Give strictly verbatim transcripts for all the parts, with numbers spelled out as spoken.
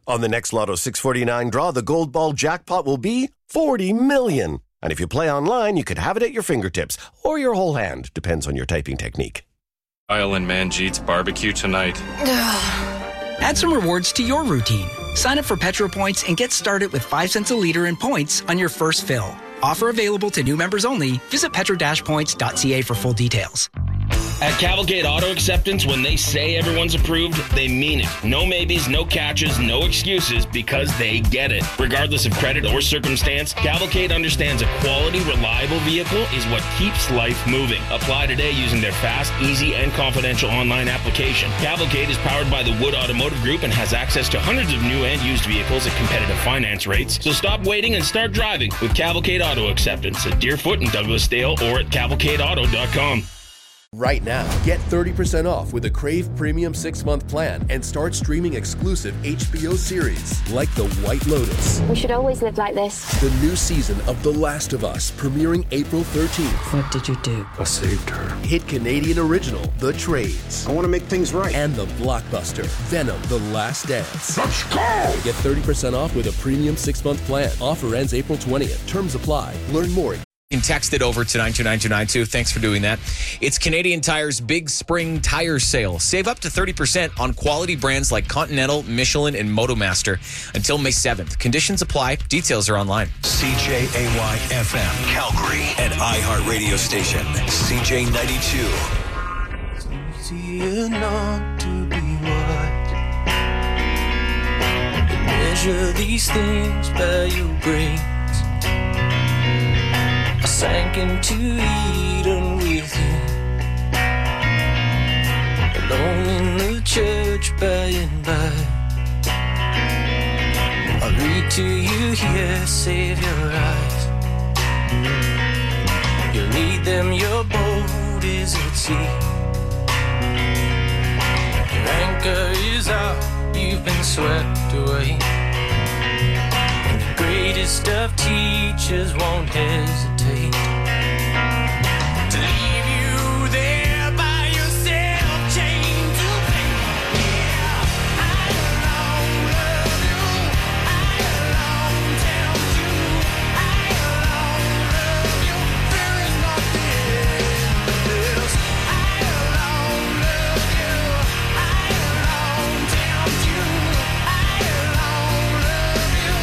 On the next Lotto six forty-nine draw, the Gold Ball jackpot will be forty million dollars. And if you play online, you could have it at your fingertips or your whole hand. Depends on your typing technique. Kyle and Manjeet's barbecue tonight. Add some rewards to your routine. Sign up for Petro Points and get started with five cents a liter in points on your first fill. Offer available to new members only. Visit petro dash points dot c a for full details. At Cavalcade Auto Acceptance, when they say everyone's approved, they mean it. No maybes, no catches, no excuses, because they get it. Regardless of credit or circumstance, Cavalcade understands a quality, reliable vehicle is what keeps life moving. Apply today using their fast, easy, and confidential online application. Cavalcade is powered by the Wood Automotive Group and has access to hundreds of new and used vehicles at competitive finance rates. So stop waiting and start driving with Cavalcade Auto Acceptance at Deerfoot and Douglasdale or at cavalcade auto dot com. Right now, get thirty percent off with a Crave Premium six-month plan and start streaming exclusive H B O series like The White Lotus. We should always live like this. The new season of The Last of Us, premiering April thirteenth. What did you do? I saved her. Hit Canadian original, The Trades. I want to make things right. And the blockbuster, Venom, The Last Dance. Let's go! Get thirty percent off with a premium six-month plan. Offer ends April twentieth. Terms apply. Learn more. You can text it over to nine two nine two nine two. Thanks for doing that. It's Canadian Tire's big spring tire sale. Save up to thirty percent on quality brands like Continental, Michelin, and Motomaster until May seventh. Conditions apply. Details are online. C J A Y F M, Calgary, an iHeart radio station. C J ninety-two. It's easy enough to be what you measure these things by your brains. I sank into Eden with you, alone in the church by and by. I read to you here, save your eyes. You lead them, your boat is at sea. Your anchor is out, you've been swept away. And the greatest of teachers won't hesitate to leave you there by yourself, chained to paper. Yeah, I alone love you, I alone tempt you, I alone love you. There is nothing but this. I alone love you, I alone tempt you, I alone love you.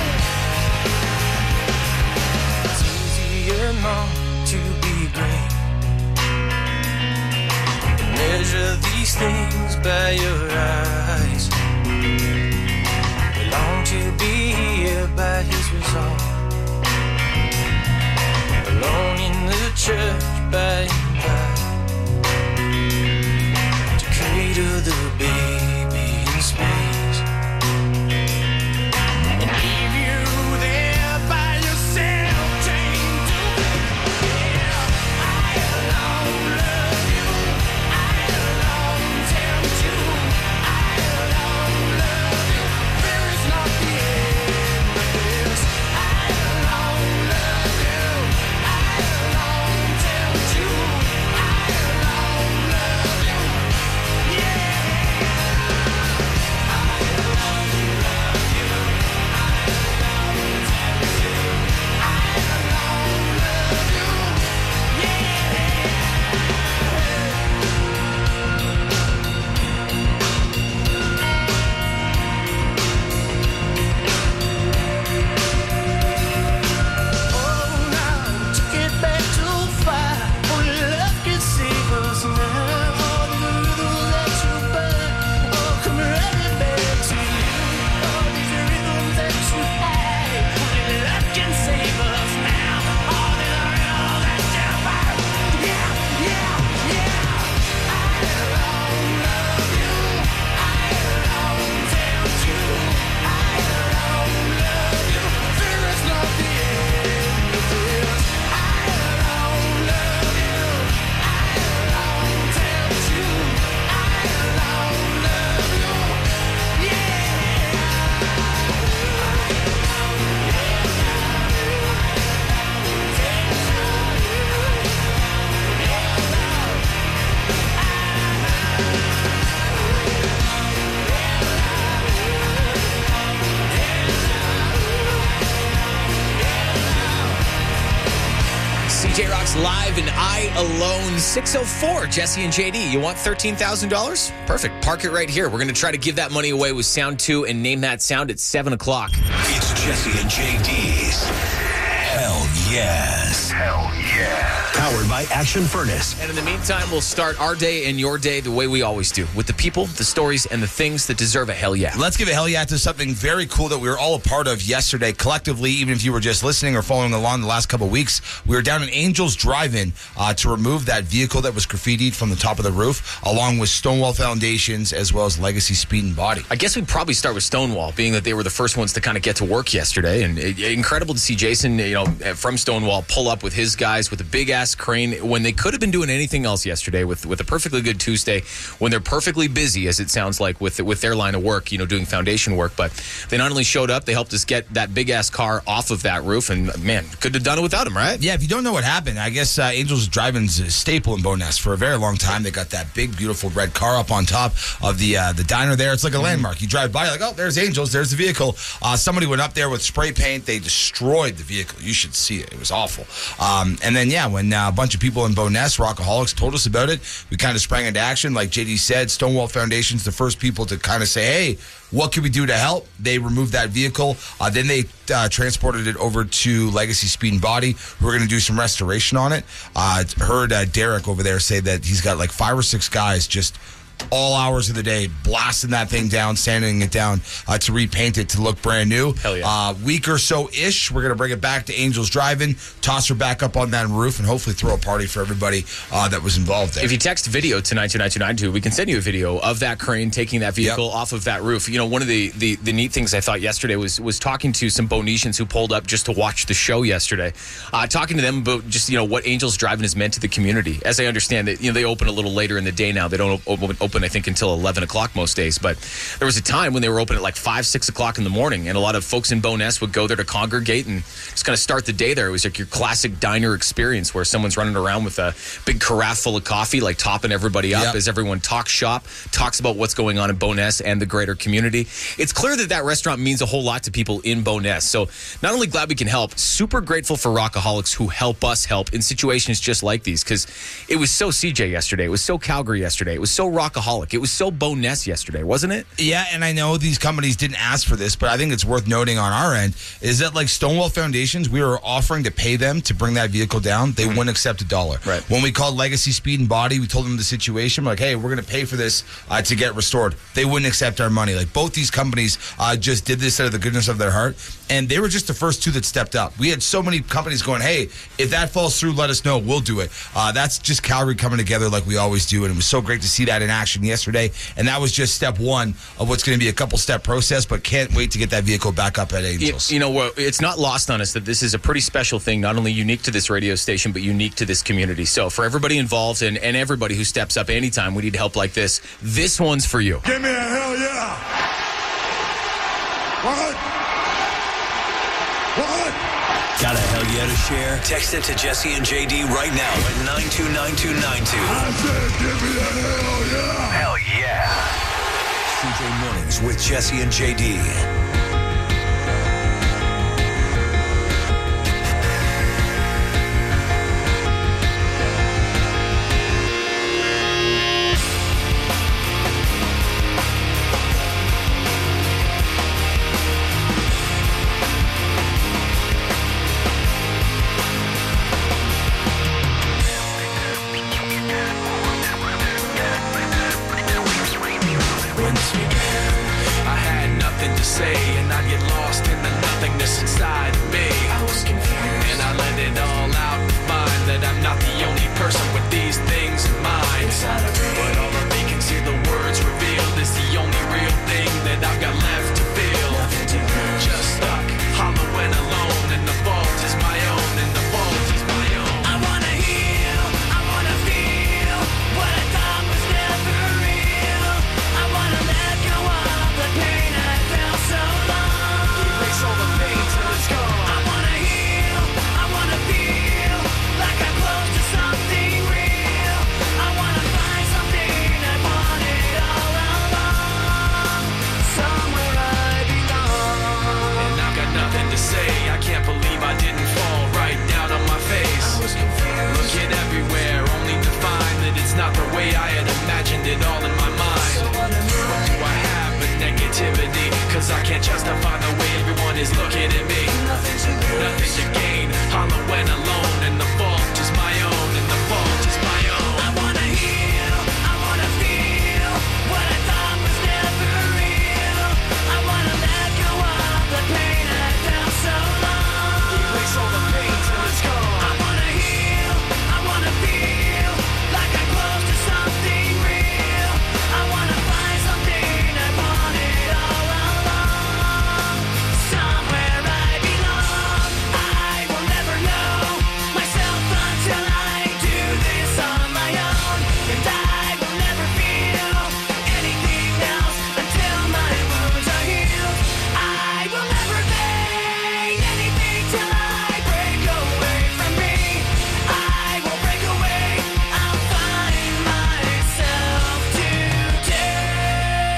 It's easier not to be great. Measure these things by your eyes. We long to be here by his resolve. Alone in the church by and by, to cradle the baby in space and leave you there by yourself, chained to paper. Yeah, I alone love you, I alone tempt you, I alone love you. There is not the end but this. I alone love you, I alone tempt you, I alone love you. Yeah. Alcoholics live in I Alone. six oh four, Jesse and J D. You want thirteen thousand dollars? Perfect. Park it right here. We're going to try to give that money away with Sound two and name that sound at seven o'clock. It's Jesse and J D's Hell Yes. Hell yeah. Powered by Action Furnace. And in the meantime, we'll start our day and your day the way we always do, with the people, the stories, and the things that deserve a hell yeah. Let's give a hell yeah to something very cool that we were all a part of yesterday collectively, even if you were just listening or following along the last couple of weeks. We were down in Angels Drive-In uh, to remove that vehicle that was graffitied from the top of the roof, along with Stonewall Foundations as well as Legacy Speed and Body. I guess we'd probably start with Stonewall, being that they were the first ones to kind of get to work yesterday. And it, incredible to see Jason, you know, from Stonewall pull up with his guys with a big-ass crane when they could have been doing anything else yesterday with, with a perfectly good Tuesday, when they're perfectly busy, as it sounds like, with with their line of work, you know, doing foundation work. But they not only showed up, they helped us get that big-ass car off of that roof. And, man, could have done it without him, right? Yeah, if you don't know what happened, I guess uh, Angels Drive-In's a staple in Bowness for a very long time. They got that big, beautiful red car up on top of the uh, the diner there. It's like a mm-hmm. landmark. You drive by, like, oh, there's Angels, there's the vehicle. Uh, somebody went up there with spray paint. They destroyed the vehicle. You should see it. It was awful. Um, and then, yeah, when uh, a bunch of people in Bowness, Rockaholics, told us about it, we kind of sprang into action. Like J D said, Stonewall Foundation's the first people to kind of say, hey, what can we do to help? They removed that vehicle. Uh, then they uh, transported it over to Legacy Speed and Body. We're going to do some restoration on it. Uh, heard uh, Derek over there say that he's got like five or six guys just all hours of the day blasting that thing down, sanding it down uh, to repaint it to look brand new. Hell yeah. Uh, week or so-ish, we're going to bring it back to Angels Drive-In, toss her back up on that roof, and hopefully throw a party for everybody uh, that was involved there. If you text video to nine two nine two nine two, we can send you a video of that crane taking that vehicle yep. off of that roof. You know, one of the, the, the neat things I thought yesterday was was talking to some Bonesians who pulled up just to watch the show yesterday, uh, talking to them about just, you know, what Angels Drive-In has meant to the community. As I understand it, you know, they open a little later in the day now. They don't open, open I think, until eleven o'clock most days. But there was a time when they were open at like five, six o'clock in the morning, and a lot of folks in Bowness would go there to congregate and just kind of start the day there. It was like your classic diner experience where someone's running around with a big carafe full of coffee, like topping everybody up yep. as everyone talks shop, talks about what's going on in Bowness and the greater community. It's clear that that restaurant means a whole lot to people in Bowness. So not only glad we can help, super grateful for Rockaholics who help us help in situations just like these, because it was so C J yesterday. It was so Calgary yesterday. It was so Rockaholic. It was so Bowness yesterday, wasn't it? Yeah, and I know these companies didn't ask for this, but I think it's worth noting on our end is that, like Stonewall Foundations, we were offering to pay them to bring that vehicle down. They mm-hmm. wouldn't accept a dollar. Right. When we called Legacy Speed and Body, we told them the situation. We're like, hey, we're going to pay for this uh, to get restored. They wouldn't accept our money. Like, both these companies uh, just did this out of the goodness of their heart, and they were just the first two that stepped up. We had so many companies going, hey, if that falls through, let us know. We'll do it. Uh, that's just Calgary coming together like we always do, and it was so great to see that in action yesterday. And that was just step one of what's going to be a couple step process, but can't wait to get that vehicle back up at Angels. You, you know what? It's not lost on us that this is a pretty special thing, not only unique to this radio station, but unique to this community. So for everybody involved and, and everybody who steps up anytime we need help like this, this one's for you. Give me a hell yeah! What? What? Got a hell yeah to share? Text it to Jesse and J D right now at nine two nine two nine two. I said give me a hell yeah! Hell yeah! C J Mornings with Jesse and J D. Erase it all in my mind. What do I have but negativity? Cause I can't justify the way everyone is looking at me. Nothing to gain, hollow and alone. And the fault is my own, and the fault is my own. I wanna heal, I wanna feel what I thought was never real. I wanna let go of the pain I felt so long. Erase all the pain till it's gone. I wanna heal, I wanna feel like I'm close to something real. I wanna find something I wanted all along. Somewhere I belong. I will never know myself until I do this on my own. And I will never feel anything else until my wounds are healed. I will never make anything till I break away from me. I will break away. I'll find myself today.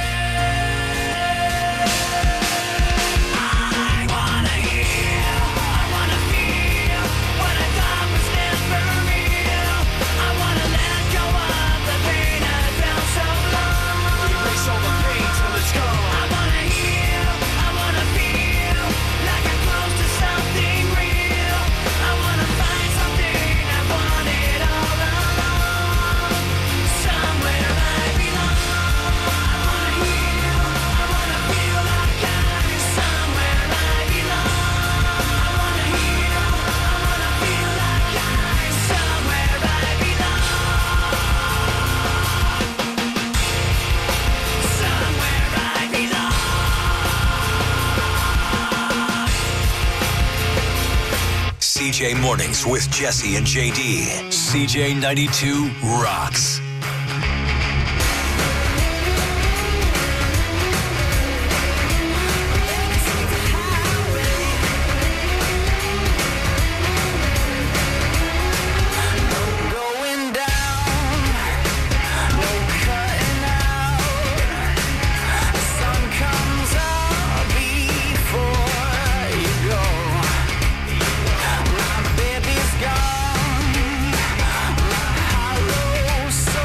I wanna heal. I wanna feel what I thought was never real. I wanna let go of the pain I felt so long. Erase all the pain till it's gone. I wanna heal. I wanna feel like I'm close to something real. I wanna find something I wanted all along. Somewhere I belong. I wanna heal. I wanna feel like I'm somewhere I belong. I wanna heal. I wanna feel like I'm somewhere I belong. Somewhere I belong. C J Mornings with Jesse and J D. C J ninety-two rocks. Going down, no cutting out. The sun comes up before you go. My baby's gone, my hollow soul.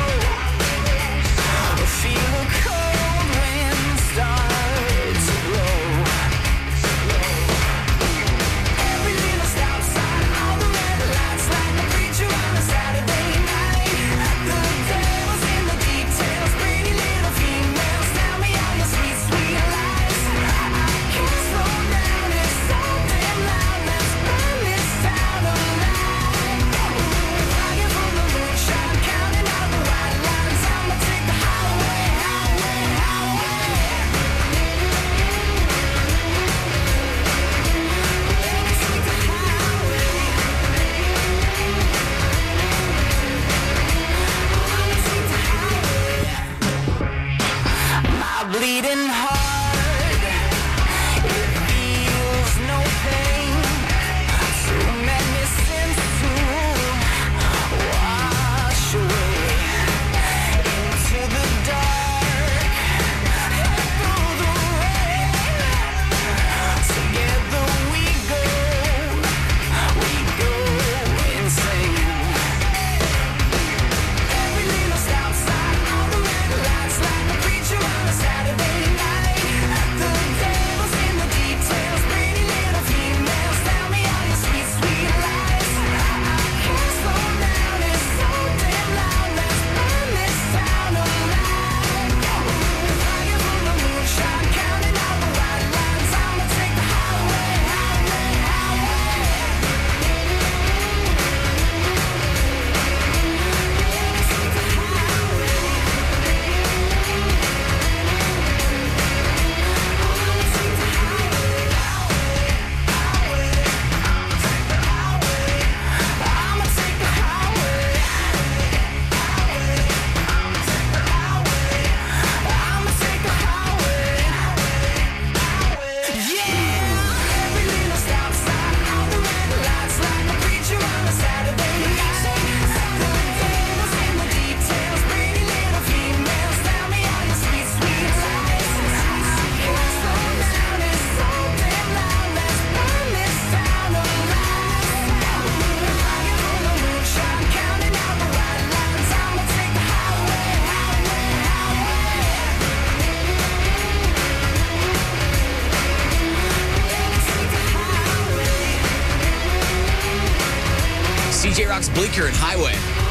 J-Rock's Bleecker and Highway.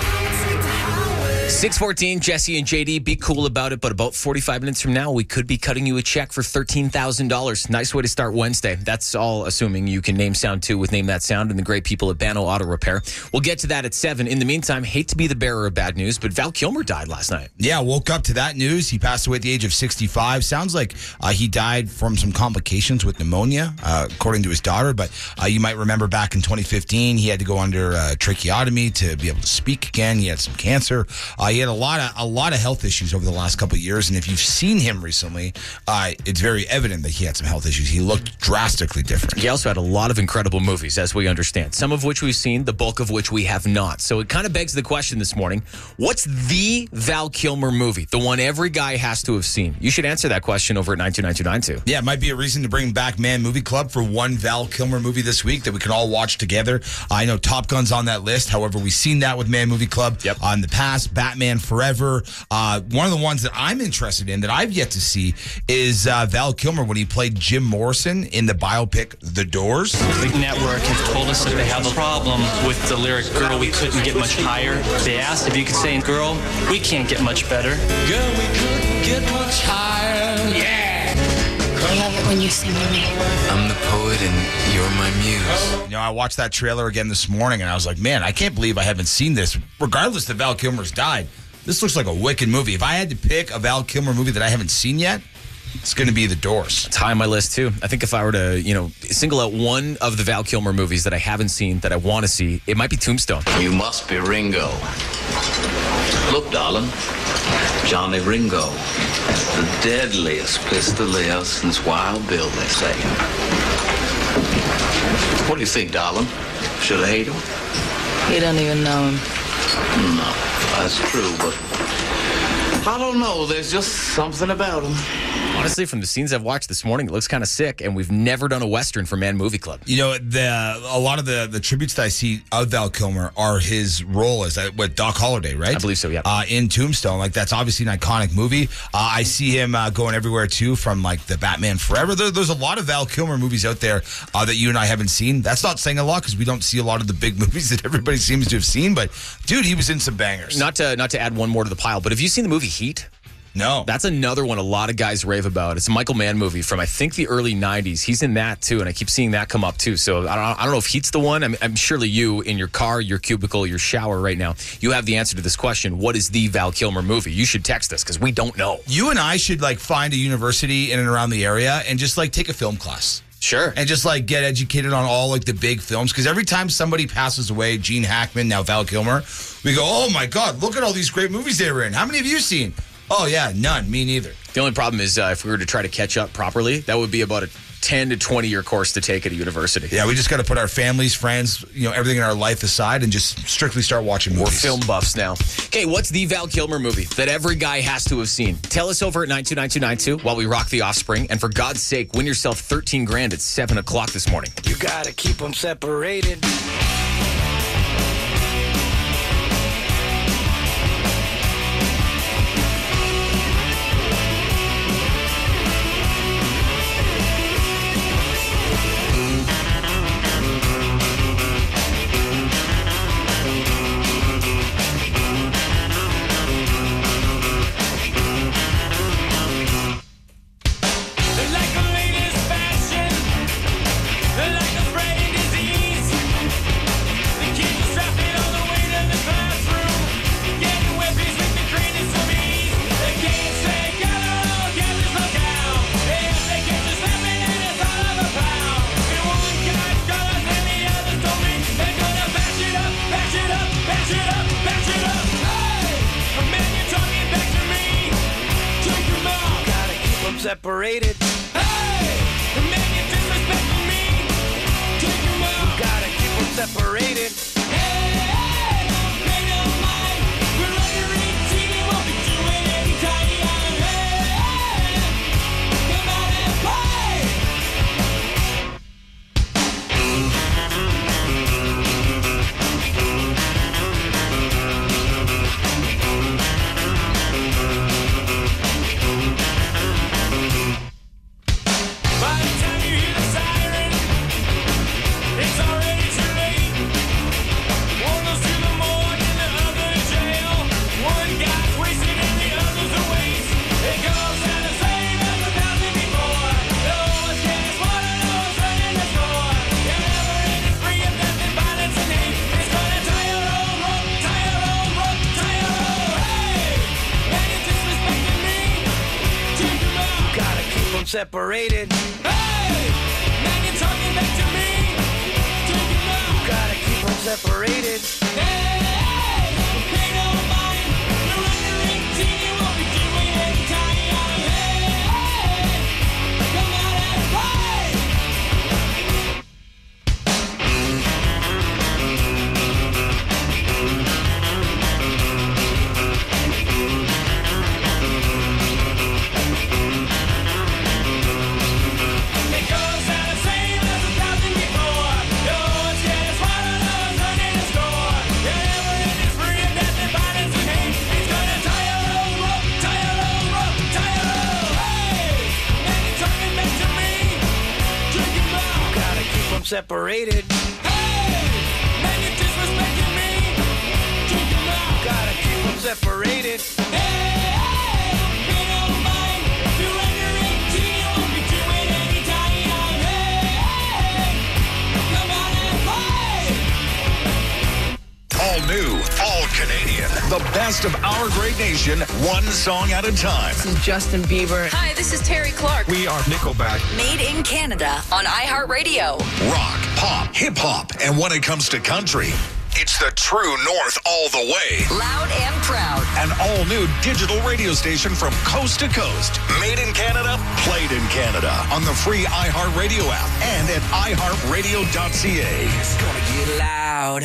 six fourteen, Jesse and J D, be cool about it, but about forty-five minutes from now, we could be cutting you a check for thirteen thousand dollars. Nice way to start Wednesday. That's all assuming you can name sound two with Name That Sound and the great people at Banno Auto Repair. We'll get to that at seven. In the meantime, hate to be the bearer of bad news, but Val Kilmer died last night. Yeah, woke up to that news. He passed away at the age of sixty-five. Sounds like uh, he died from some complications with pneumonia, uh, according to his daughter. But uh, you might remember back in twenty fifteen, he had to go under uh, tracheotomy to be able to speak again. He had some cancer. Uh, he had a lot of a lot of health issues over the last couple of years. And if you've seen him recently, uh, it's very evident that he had some health issues. He looked drastically different. He also had a lot of incredible movies, as we understand. Some of which we've seen, the bulk of which we have not. So it kind of begs the question this morning, what's the Val Kilmer movie? The one every guy has to have seen? You should answer that question over at nine two nine two nine two. Yeah, it might be a reason to bring back Man Movie Club for one Val Kilmer movie this week that we can all watch together. I know Top Gun's on that list. However, we've seen that with Man Movie Club yep. uh, in the past. Batman Forever. Uh, one of the ones that I'm interested in that I've yet to see is uh, Val Kilmer when he played Jim Morrison in the biopic The Doors. The network has told us that they have a problem with the lyric "Girl, we couldn't get much higher." They asked if you could say "Girl, we can't get much better." Girl, we couldn't get much higher. Yeah. I love it when you sing to me. I'm the poet and you're my muse. You know, I watched that trailer again this morning and I was like, man, I can't believe I haven't seen this. Regardless that Val Kilmer's died, this looks like a wicked movie. If I had to pick a Val Kilmer movie that I haven't seen yet, it's going to be The Doors. It's high on my list, too. I think if I were to, you know, single out one of the Val Kilmer movies that I haven't seen that I want to see, it might be Tombstone. You must be Ringo. Look, darling, Johnny Ringo. The deadliest pistolier since Wild Bill, they say. What do you think, darling? Should I hate him? You don't even know him. No, that's true, but I don't know. There's just something about him. Honestly, from the scenes I've watched this morning, it looks kind of sick, and we've never done a Western for Man Movie Club. You know, the a lot of the, the tributes that I see of Val Kilmer are his role as uh, what Doc Holliday, right? I believe so, yeah. Uh, in Tombstone, like that's obviously an iconic movie. Uh, I see him uh, going everywhere too, from like the Batman Forever. There, there's a lot of Val Kilmer movies out there uh, that you and I haven't seen. That's not saying a lot because we don't see a lot of the big movies that everybody seems to have seen. But dude, he was in some bangers. Not to not to add one more to the pile, but have you seen the movie Heat? No. That's another one a lot of guys rave about. It's a Michael Mann movie from, I think, the early nineties. He's in that, too, and I keep seeing that come up, too. So I don't, I don't know if Heat's the one. I'm, I'm surely you, in your car, your cubicle, your shower right now, you have the answer to this question. What is the Val Kilmer movie? You should text us, because we don't know. You and I should, like, find a university in and around the area and just, like, take a film class. Sure. And just, like, get educated on all, like, the big films. Because every time somebody passes away, Gene Hackman, now Val Kilmer, we go, oh, my God, look at all these great movies they were in. How many have you seen? Oh, yeah, none. Me neither. The only problem is uh, if we were to try to catch up properly, that would be about a ten to twenty year course to take at a university. Yeah, we just got to put our families, friends, you know, everything in our life aside and just strictly start watching movies. We're film buffs now. Okay, what's the Val Kilmer movie that every guy has to have seen? Tell us over at nine two nine two nine two while we rock The Offspring. And for God's sake, win yourself thirteen grand at seven o'clock this morning. You gotta keep them separated. Separated. Hey, the man you disrespecting me. Take him out. You gotta keep them separated. Hey, hey, don't pay no mind. We're under eighteen, won't be doing any tiny on. Hey, come out and play. separated. Hey, man, you're talking back to me. Take it now. Gotta keep them separated. Hey, hey, don't mind. You're under eighteen, you won't be doing any time. Hey, hey, come out and play. It goes out the same as a thousand before. Yours, yeah, it's one of those running the store. Whenever it is free of death and violence and hate, he's gonna tie a roll, rope, tie a roll, rope, tie a roll. Hey, man, you're talking back to me. Drink him out. Gotta keep them separated. Hey, man, you're disrespecting me. Drink him out. Gotta keep them separated. Hey, hey, don't mind. If you're under eighteen, you won't be doing any time. Hey, hey, come out and play. All new, all Canadian. The best of our great nation, one song at a time. This is Justin Bieber. Hi, this is Terry Clark. We are Nickelback. Made in Canada on iHeartRadio. Rock, pop, hip hop, and when it comes to country, it's the true north all the way. Loud and proud. An all-new digital radio station from coast to coast. Made in Canada, played in Canada. On the free iHeartRadio app and at i heart radio dot c a. It's gonna get loud.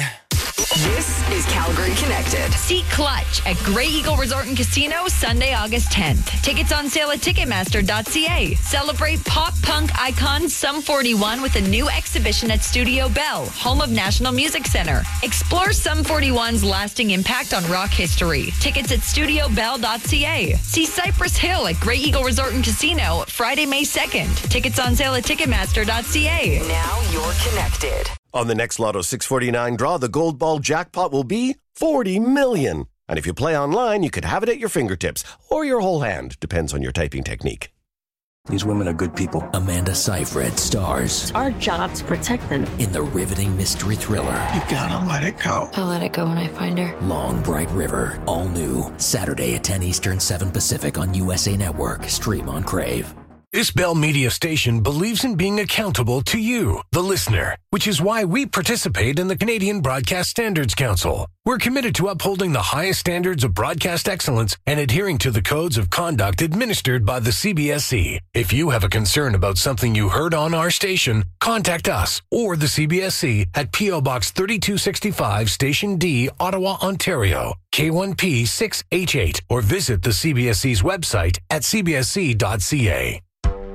This is Calgary Connected. See Clutch at Grey Eagle Resort and Casino Sunday, August tenth. Tickets on sale at ticketmaster dot c a. Celebrate pop punk icon Sum forty-one with a new exhibition at Studio Bell, home of National Music Center. Explore Sum forty-one's lasting impact on rock history. Tickets at studio bell dot c a. See Cypress Hill at Grey Eagle Resort and Casino Friday, May second. Tickets on sale at ticketmaster dot c a. Now you're connected. On the next Lotto six forty-nine draw, the Gold Ball jackpot will be forty million. And if you play online, you could have it at your fingertips or your whole hand. Depends on your typing technique. These women are good people. Amanda Seyfried stars It's our job to protect them. in the riveting mystery thriller You gotta let it go. I'll let it go when I find her. Long Bright River. All new. Saturday at ten Eastern, seven Pacific on U S A Network. Stream on Crave. This Bell Media station believes in being accountable to you, the listener, which is why we participate in the Canadian Broadcast Standards Council. We're committed to upholding the highest standards of broadcast excellence and adhering to the codes of conduct administered by the C B S C. If you have a concern about something you heard on our station, contact us or the C B S C at P O Box thirty-two sixty-five, Station D, Ottawa, Ontario, K one P six H eight, or visit the C B S C's website at c b s c dot c a.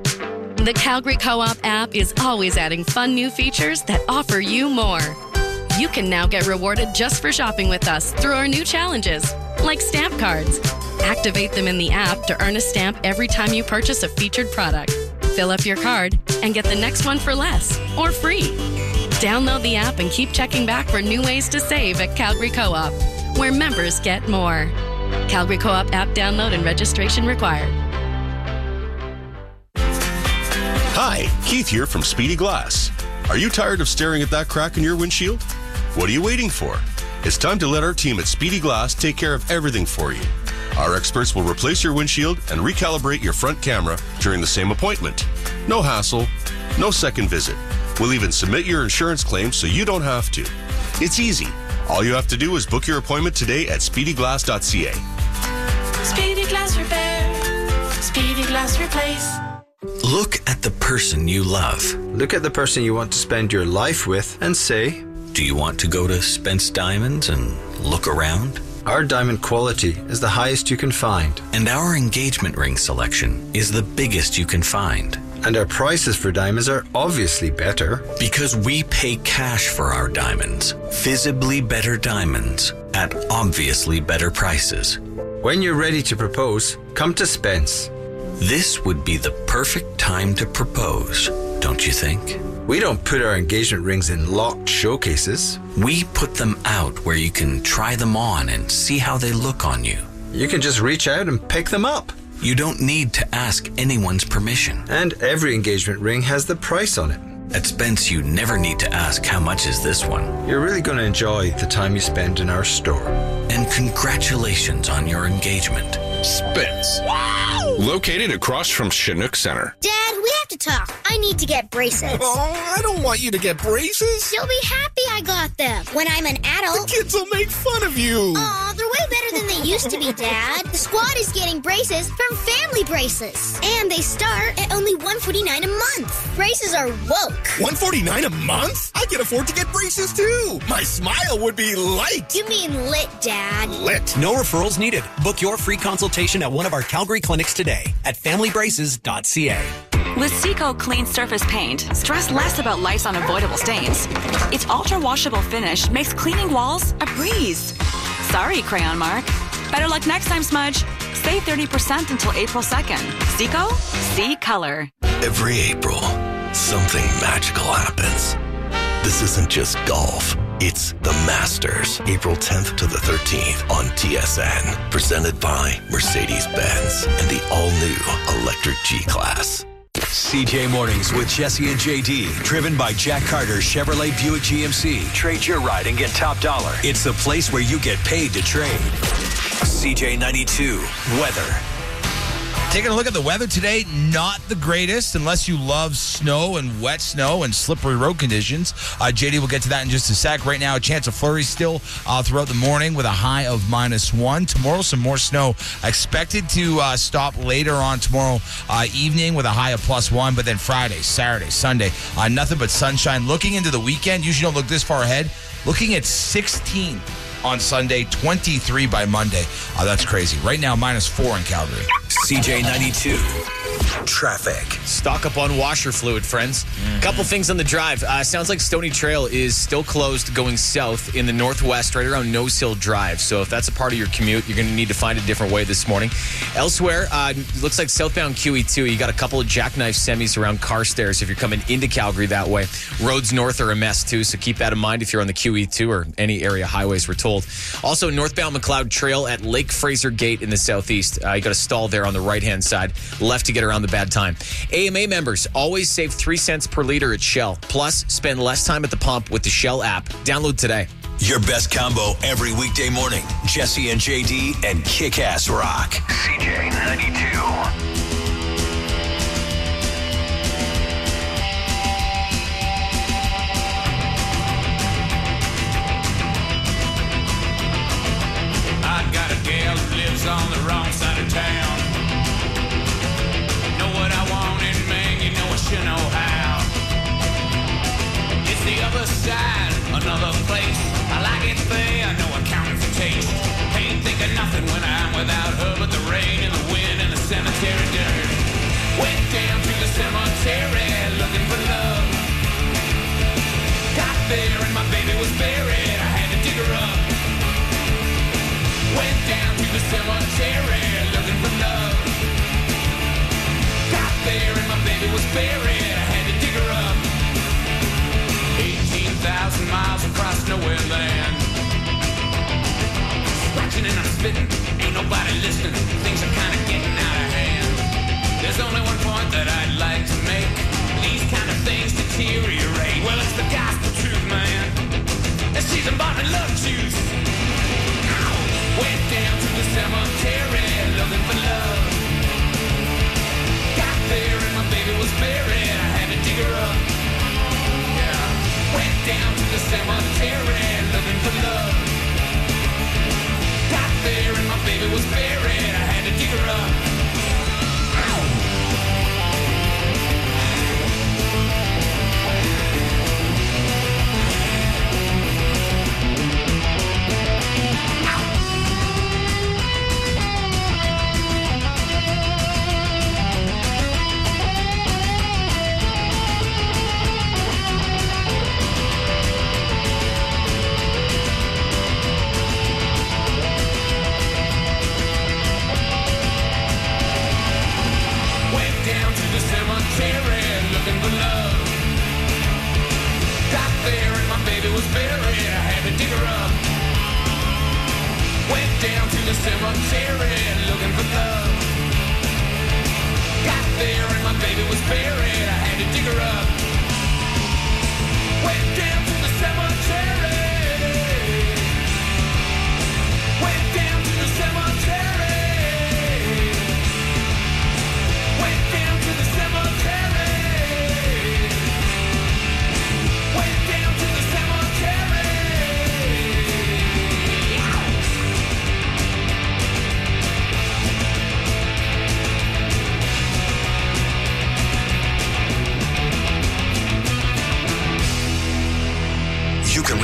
The Calgary Co-op app is always adding fun new features that offer you more. You can now get rewarded just for shopping with us through our new challenges, like stamp cards. Activate them in the app to earn a stamp every time you purchase a featured product. Fill up your card and get the next one for less or free. Download the app and keep checking back for new ways to save at Calgary Co-op, where members get more. Calgary Co-op app download and registration required. Hi, Keith here from Speedy Glass. Are you tired of staring at that crack in your windshield? What are you waiting for? It's time to let our team at Speedy Glass take care of everything for you. Our experts will replace your windshield and recalibrate your front camera during the same appointment. No hassle, no second visit. We'll even submit your insurance claim so you don't have to. It's easy. All you have to do is book your appointment today at speedy glass dot c a. Speedy Glass Repair. Speedy Glass Replace. Look at the person you love. Look at the person you want to spend your life with and say, do you want to go to Spence Diamonds and look around? Our diamond quality is the highest you can find. And our engagement ring selection is the biggest you can find. And our prices for diamonds are obviously better. Because we pay cash for our diamonds. Visibly better diamonds at obviously better prices. When you're ready to propose, come to Spence. This would be the perfect time to propose, don't you think? We don't put our engagement rings in locked showcases. We put them out where you can try them on and see how they look on you. You can just reach out and pick them up. You don't need to ask anyone's permission. And every engagement ring has the price on it. At Spence, you never need to ask how much is this one. You're really going to enjoy the time you spend in our store. And congratulations on your engagement. Spence. Wow! Located across from Chinook Center. Dad, we have to talk. I need to get braces. Oh, I don't want you to get braces. You'll be happy I got them. When I'm an adult... The kids will make fun of you. Aw, they're way better than they used to be, Dad. The squad is getting braces from Family Braces. And they start at only one hundred forty-nine dollars a month. Braces are woke. one hundred forty-nine dollars a month? I can afford to get braces, too. My smile would be light. You mean lit, Dad. Lit. No referrals needed. Book your free consultation at one of our Calgary clinics today at family braces dot c a. With Seco Clean Surface Paint, stress less about life's unavoidable stains. Its ultra-washable finish makes cleaning walls a breeze. Sorry, Crayon Mark. Better luck next time, Smudge. Save thirty percent until April second. Seco? See color. Every April, something magical happens. This isn't just golf. It's the Masters, April tenth to the thirteenth on T S N. Presented by Mercedes-Benz and the all-new electric G-Class. C J Mornings with Jesse and J D, driven by Jack Carter Chevrolet Buick G M C. Trade your ride and get top dollar. It's the place where you get paid to trade. C J ninety-two, weather. Taking a look at the weather today, not the greatest unless you love snow and wet snow and slippery road conditions. Uh, J D will get to that in just a sec. Right now, a chance of flurries still uh, throughout the morning with a high of minus one. Tomorrow, some more snow expected to uh, stop later on tomorrow uh, evening with a high of plus one. But then Friday, Saturday, Sunday, uh, nothing but sunshine. Looking into the weekend, usually don't look this far ahead. Looking at sixteen on Sunday, twenty-three by Monday. Uh, that's crazy. Right now, minus four in Calgary. C J ninety-two. Traffic. Stock up on washer fluid, friends. Mm-hmm. Couple things on the drive. Uh, sounds like Stony Trail is still closed going south in the northwest, right around Nose Hill Drive. So if that's a part of your commute, you're going to need to find a different way this morning. Elsewhere, uh, looks like southbound Q E two. You got a couple of jackknife semis around Carstairs if you're coming into Calgary that way. Roads north are a mess too, so keep that in mind if you're on the Q E two or any area highways, we're told. Also, northbound McLeod Trail at Lake Fraser Gate in the southeast. Uh, you got a stall there on the right-hand side, left to get around the bad time. A M A members always save three cents per liter at Shell. Plus, spend less time at the pump with the Shell app. Download today. Your best combo every weekday morning. Jesse and J D and Kick-Ass Rock. C J ninety-two. On the wrong side of town. Know what I want, and man, you know I should know how. It's the other side, another place. I like it there, I know I'm counting for taste. Can't think of nothing when I'm without her, but the rain and the wind and the cemetery dirt. Went down to the cemetery looking for love. Got there and my baby was buried. I had to dig her up. Went down to the cemetery looking for love. Got there and my baby was buried. I had to dig her up. eighteen thousand miles across nowhere land. Scratching and I'm spitting, ain't nobody listening. Things are kind of getting out of hand. There's only one point that I'd like to make. These kind of things deteriorate. Well, it's the gospel truth, man. It's cheese and bottom and love juice. Went down to the cemetery looking for love. Got there and my baby was buried. I had to dig her up. Yeah. Went down to the cemetery looking for love. Got there and my baby was buried. I had to dig her up.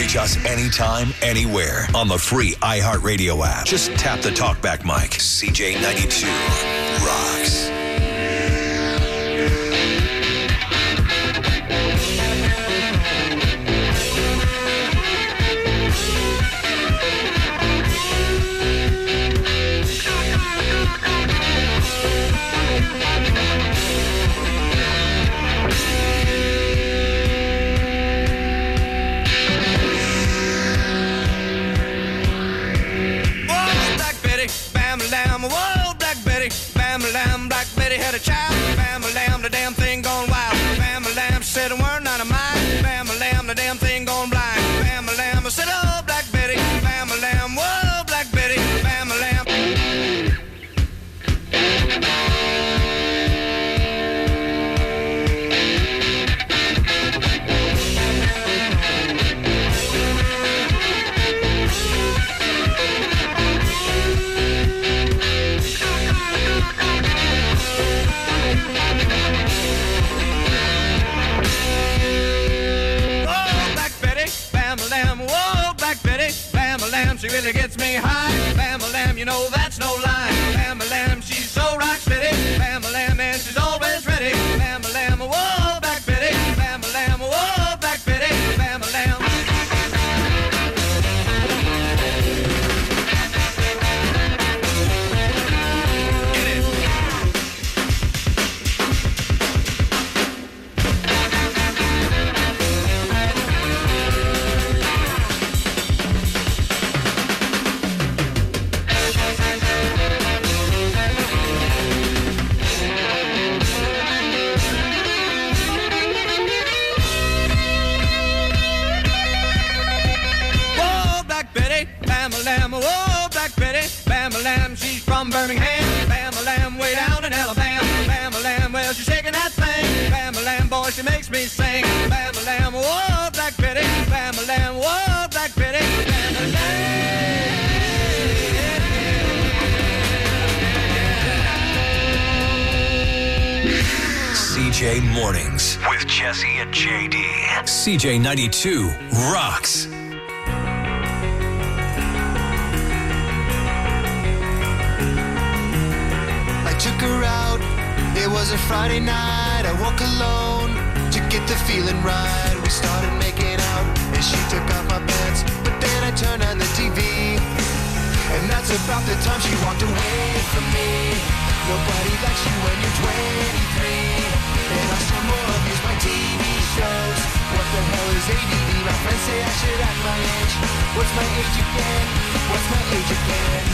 Reach us anytime, anywhere on the free iHeartRadio app. Just tap the talkback mic. C J ninety-two rocks. Whoa, Black Betty, bam-a-lam, Black Betty had a child, bam-a-lam, the damn thing gone wild, bam-a-lam, she said a word not of mine, bam-a-lam, the damn thing gone blind, bam-a-lam, I said, oh, Black Betty, bam-a-lam, whoa, Black Betty, bam-a-lam. She really gets me high. Bam-a-lam, you know that's no lie. Bam-a-lam, she's so rock steady. Bam-a-lam, and she's always ready. Bam-a-lam, whoa, Black Betty. Bam-a-lam, whoa, Black Betty. Bam-a-lam. Bam-a-lam, whoa, Black Betty. Bam-a-lam, she's from Birmingham. Bam-a-lam, way down in Alabama. Bam-a-lam, well, she's shaking that thing. Bam-a-lam, boy, she makes me sing. Bam-a-lam, whoa, Black Betty. Bam-a-lam, whoa, Black Betty. C J Mornings with Jesse and J D. C J ninety-two rocks. I took her out, it was a Friday night. I woke alone to get the feeling right. We started making out and she took off my pants, but then I turned on the T V, and that's about the time she walked away from me. Nobody likes you when you're twenty-three, and I still more abuse my T V shows. What the hell is A D D? My friends say I should act my age. What's my age again? What's my age again?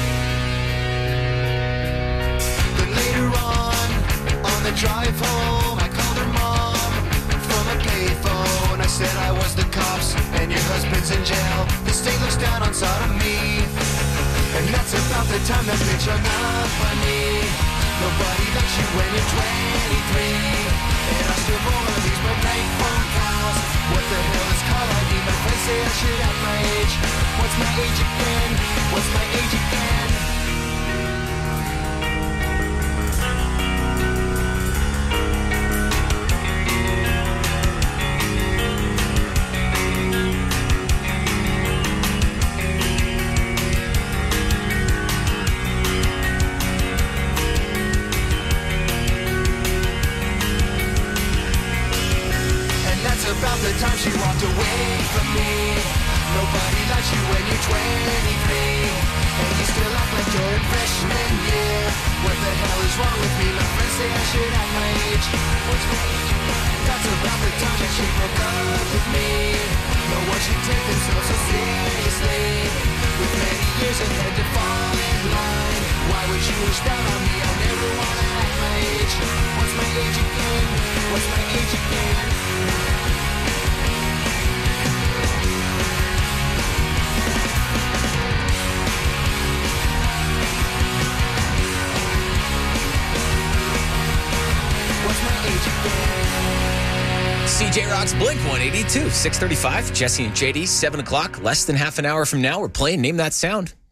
Later on, on the drive home, I called her mom from a payphone. I said I was the cops and your husband's in jail. The state looks down on sodomy, and that's about the time that bitch hung up on me. Nobody likes you when you're twenty-three, and I still wanna use my bank phone calls. What the hell is call I D? My friends say I should have my age. What's my age again? What's my age again? About the time she walked away from me. Nobody likes you when you're twenty-three, and you still act like you're in freshman year. What the hell is wrong with me? My friends say I should act my age. What's my age? That's about the time that she broke up with me. No one should take themselves so seriously, with many years ahead to fall in line. Why would you wish down on me? I never wanna act my age. What's my age again? What's my age again? C J Rocks, Blink one eighty-two, six thirty-five. Jesse and J D, seven o'clock, less than half an hour from now. We're playing Name That Sound.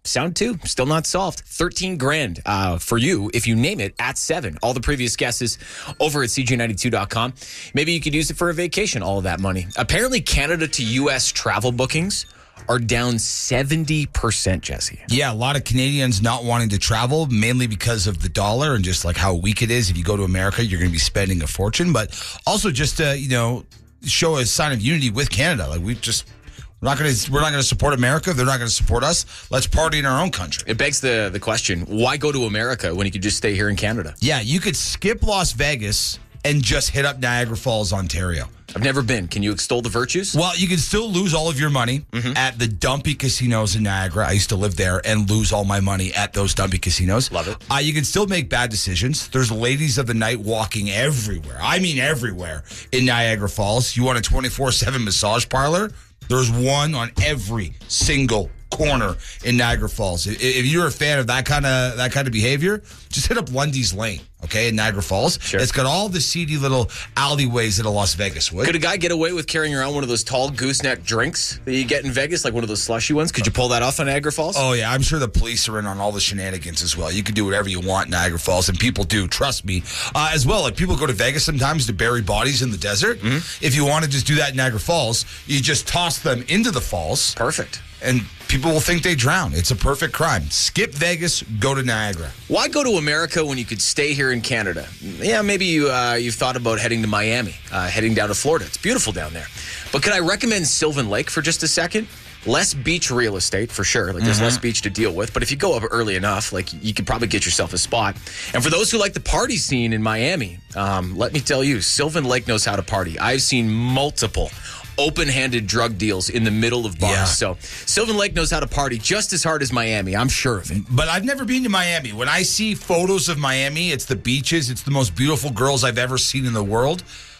Sound two, still not solved. thirteen grand uh, for you if you name it at seven. All the previous guesses over at C J ninety-two dot com. Maybe you could use it for a vacation, all of that money. Apparently, Canada to U S travel bookings are down seventy percent, Jesse. Yeah, a lot of Canadians not wanting to travel, mainly because of the dollar and just like how weak it is. If you go to America, you're going to be spending a fortune, but also just to, you know, show a sign of unity with Canada. Like we just... We're not going to. We're not going to support America. They're not going to support us. Let's party in our own country. It begs the the question: why go to America when you could just stay here in Canada? Yeah, you could skip Las Vegas and just hit up Niagara Falls, Ontario. I've never been. Can you extol the virtues? Well, you can still lose all of your money mm-hmm. at the dumpy casinos in Niagara. I used to live there and lose all my money at those dumpy casinos. Love it. Uh, you can still make bad decisions. There's ladies of the night walking everywhere. I mean everywhere in Niagara Falls. You want a twenty-four seven massage parlor? There's one on every single corner in Niagara Falls. If you're a fan of that kind of that kind of behavior, just hit up Lundy's Lane, okay, in Niagara Falls. Sure. It's got all the seedy little alleyways that a Las Vegas would. Could a guy get away with carrying around one of those tall gooseneck drinks that you get in Vegas, like one of those slushy ones? Could you pull that off on Niagara Falls? Oh, yeah. I'm sure the police are in on all the shenanigans as well. You can do whatever you want in Niagara Falls, and people do, trust me, uh, as well. Like, people go to Vegas sometimes to bury bodies in the desert. Mm-hmm. If you want to just do that in Niagara Falls, you just toss them into the falls. Perfect. And people will think they drown. It's a perfect crime. Skip Vegas, go to Niagara. Why go to America when you could stay here in Canada? Yeah, maybe you, uh, you've thought about heading to Miami, uh, heading down to Florida. It's beautiful down there. But could I recommend Sylvan Lake for just a second? Less beach real estate, for sure. Like, there's mm-hmm. less beach to deal with. But if you go up early enough, like, you could probably get yourself a spot. And for those who like the party scene in Miami, um, let me tell you, Sylvan Lake knows how to party. I've seen multiple open-handed drug deals in the middle of bars. Yeah. So Sylvan Lake knows how to party just as hard as Miami. I'm sure of it. But I've never been to Miami. When I see photos of Miami, it's the beaches. It's the most beautiful girls I've ever seen in the world.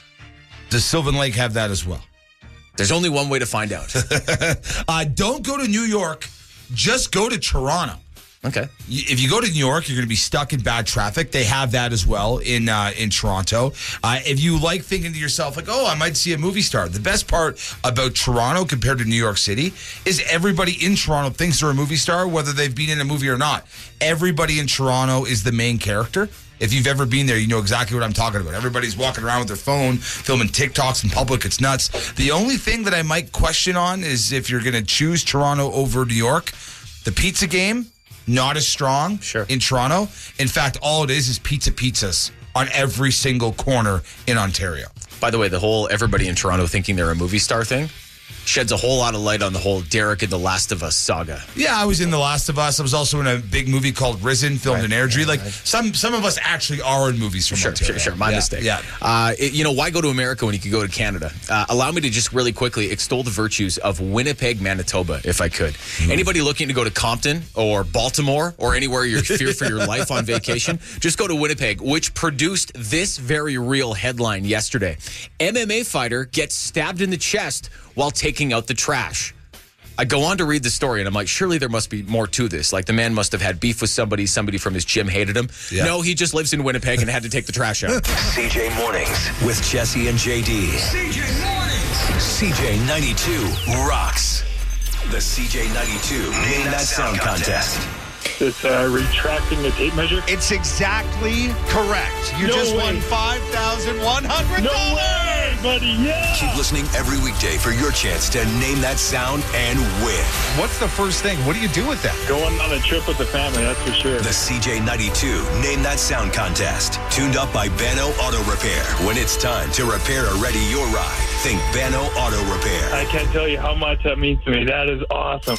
Does Sylvan Lake have that as well? There's only one way to find out. uh, don't go to New York. Just go to Toronto. Okay. If you go to New York, you're going to be stuck in bad traffic. They have that as well in uh, in Toronto. Uh, if you like thinking to yourself, like, oh, I might see a movie star. The best part about Toronto compared to New York City is everybody in Toronto thinks they're a movie star, whether they've been in a movie or not. Everybody in Toronto is the main character. If you've ever been there, you know exactly what I'm talking about. Everybody's walking around with their phone, filming TikToks in public. It's nuts. The only thing that I might question on is if you're going to choose Toronto over New York, the pizza game, not as strong sure. in Toronto. In fact, all it is is pizza pizzas on every single corner in Ontario. By the way, the whole everybody in Toronto thinking they're a movie star thing sheds a whole lot of light on the whole Derek and The Last of Us saga. Yeah, I was in The Last of Us. I was also in a big movie called Risen, filmed right. in Airdrie. Yeah, like right. some some of us actually are in movies from sure, Ontario. Sure, sure. My yeah, mistake. Yeah. Uh, it, you know, why go to America when you could go to Canada? Uh, allow me to just really quickly extol the virtues of Winnipeg, Manitoba, if I could. Mm. Anybody looking to go to Compton or Baltimore or anywhere you fear for your life on vacation, just go to Winnipeg, which produced this very real headline yesterday. M M A fighter gets stabbed in the chest while taking out the trash. I go on to read the story, and I'm like, surely there must be more to this. Like, the man must have had beef with somebody. Somebody from his gym hated him. Yeah. No, he just lives in Winnipeg and had to take the trash out. C J Mornings with Jesse and J D. C J Mornings. C J ninety-two rocks. The C J ninety-two Name That Sound Contest. This uh, retracting the tape measure? It's exactly correct. You No just way. won five thousand one hundred dollars. No way, buddy, yeah! Keep listening every weekday for your chance to name that sound and win. What's the first thing? What do you do with that? Going on a trip with the family, that's for sure. The C J ninety-two Name That Sound Contest. Tuned up by Bano Auto Repair. When it's time to repair or ready your ride, think Bano Auto Repair. I can't tell you how much that means to me. That is awesome.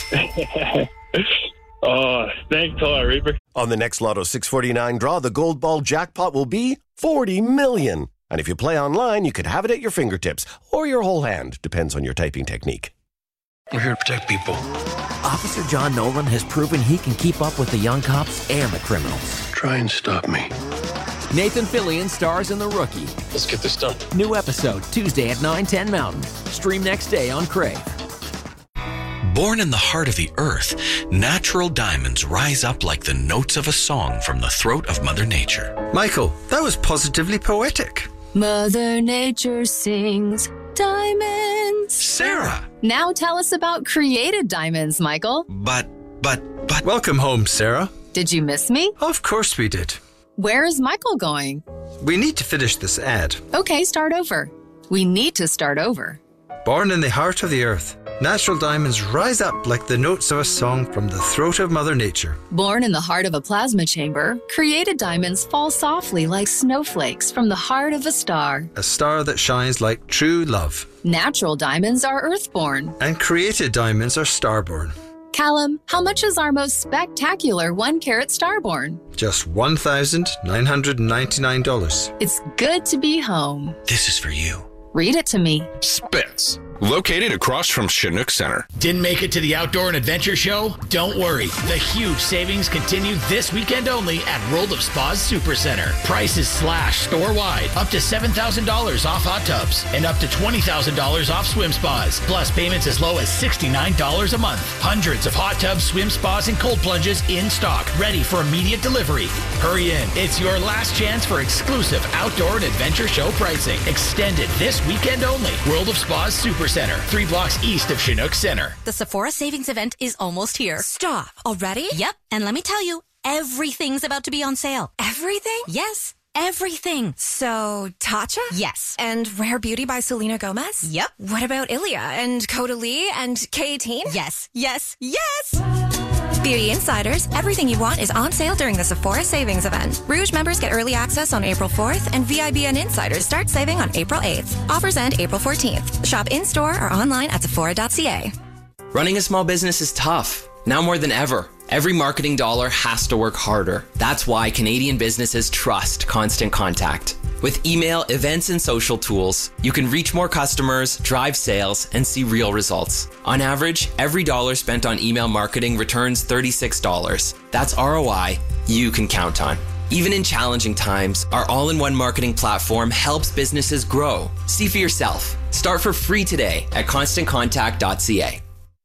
Oh, thanks a lot, Reaper. On the next Lotto six forty-nine draw, the Gold Ball jackpot will be forty million. And if you play online, you could have it at your fingertips or your whole hand. Depends on your typing technique. We're here to protect people. Officer John Nolan has proven he can keep up with the young cops and the criminals. Try and stop me. Nathan Fillion stars in The Rookie. Let's get this done. New episode Tuesday at nine ten Mountain. Stream next day on Crave. Born in the heart of the earth, natural diamonds rise up like the notes of a song from the throat of Mother Nature. Michael, that was positively poetic. Mother Nature sings diamonds. Sarah! Now tell us about created diamonds, Michael. But, but, but Welcome home, Sarah. Did you miss me? Of course we did. Where is Michael going? We need to finish this ad. Okay, start over. We need to start over. Born in the heart of the earth, natural diamonds rise up like the notes of a song from the throat of Mother Nature. Born in the heart of a plasma chamber, created diamonds fall softly like snowflakes from the heart of a star. A star that shines like true love. Natural diamonds are earthborn. And created diamonds are starborn. Callum, how much is our most spectacular one-carat starborn? Just one thousand nine hundred ninety-nine dollars. It's good to be home. This is for you. Read it to me. Spitz, located across from Chinook Center. Didn't make it to the Outdoor and Adventure Show? Don't worry. The huge savings continue this weekend only at World of Spas Supercenter. Prices slash store-wide. Up to seven thousand dollars off hot tubs and up to twenty thousand dollars off swim spas. Plus payments as low as sixty-nine dollars a month. Hundreds of hot tubs, swim spas, and cold plunges in stock. Ready for immediate delivery. Hurry in. It's your last chance for exclusive Outdoor and Adventure Show pricing. Extended this weekend only. World of Spas Supercenter, three blocks east of Chinook Center. The Sephora Savings Event is almost here. Stop. Already? Yep. And let me tell you, everything's about to be on sale. Everything? Yes. Everything. So, Tatcha? Yes. And Rare Beauty by Selena Gomez? Yep. What about Ilia and Caudalie and K eighteen? Yes. Yes. Yes! Beauty Insiders, everything you want is on sale during the Sephora Savings Event. Rouge members get early access on April fourth, and V I B N Insiders start saving on April eighth. Offers end April fourteenth. Shop in-store or online at sephora dot c a. Running a small business is tough, now more than ever. Every marketing dollar has to work harder. That's why Canadian businesses trust Constant Contact. With email, events, and social tools, you can reach more customers, drive sales, and see real results. On average, every dollar spent on email marketing returns thirty-six dollars. That's R O I you can count on. Even in challenging times, our all-in-one marketing platform helps businesses grow. See for yourself. Start for free today at constant contact dot c a.